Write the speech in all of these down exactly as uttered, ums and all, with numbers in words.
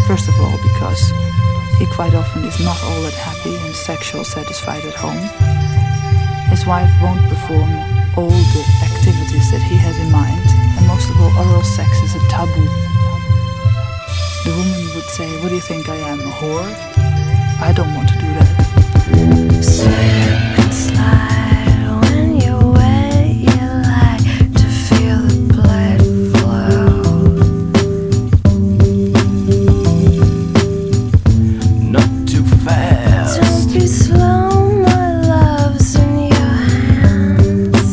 First of all, because he quite often is not all that happy and sexual satisfied at home. His wife won't perform all the activities that he has in mind, and most of all, oral sex is a taboo. The woman would say, "What do you think I am, a whore? I don't want to do that." Slip and slide when you're wet, you like to feel the blood flow. Not too fast. Don't be slow, my love's in your hands.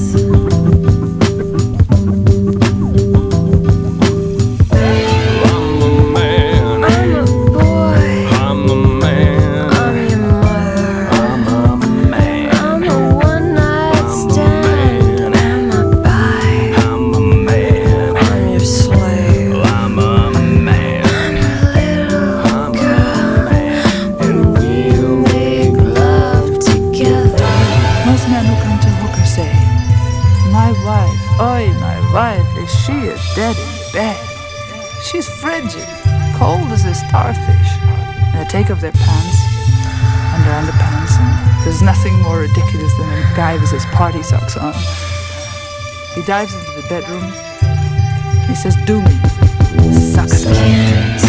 I'm a man. I'm a boy. I'm a man. I'm your mother. I'm a man. I'm a one-night I'm a stand. man. Am I by? I'm a man. I'm your slave. I'm a man. I'm a little I'm a girl, man. and we'll make love together. Most men who come to hookers say, "My wife, oi, my wife, is she a dead in bed? She's frigid, cold as a starfish." And they take off their pants and their underpants, and there's nothing more ridiculous than a guy with his party socks on. He dives into the bedroom. He says, "Do me, suck it." Skin